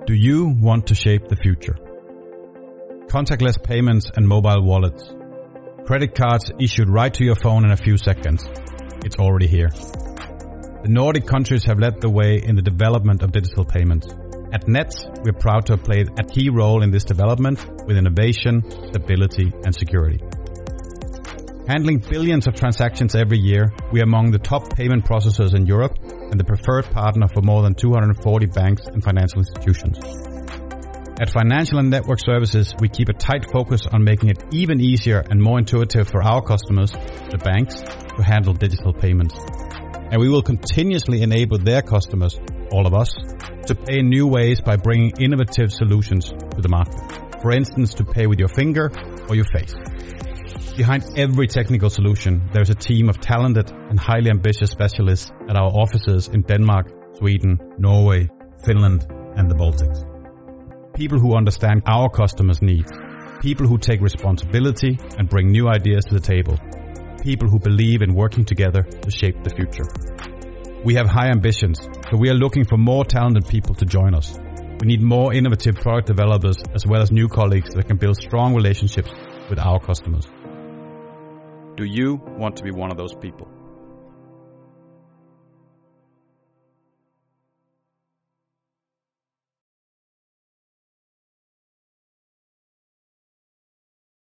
Do you want to shape the future? Contactless payments and mobile wallets. Credit cards issued right to your phone in a few seconds. It's already here. The Nordic countries have led the way in the development of digital payments. At Nets, we're proud to have played a key role in this development with innovation, stability, and security. Handling billions of transactions every year, we are among the top payment processors in Europe and the preferred partner for more than 240 banks and financial institutions. At Financial and Network Services, we keep a tight focus on making it even easier and more intuitive for our customers, the banks, to handle digital payments. And we will continuously enable their customers, all of us, to pay in new ways by bringing innovative solutions to the market. For instance, to pay with your finger or your face. Behind every technical solution, there's a team of talented and highly ambitious specialists at our offices in Denmark, Sweden, Norway, Finland, and the Baltics. People who understand our customers' needs. People who take responsibility and bring new ideas to the table. People who believe in working together to shape the future. We have high ambitions, so we are looking for more talented people to join us. We need more innovative product developers as well as new colleagues that can build strong relationships with our customers. Do you want to be one of those people?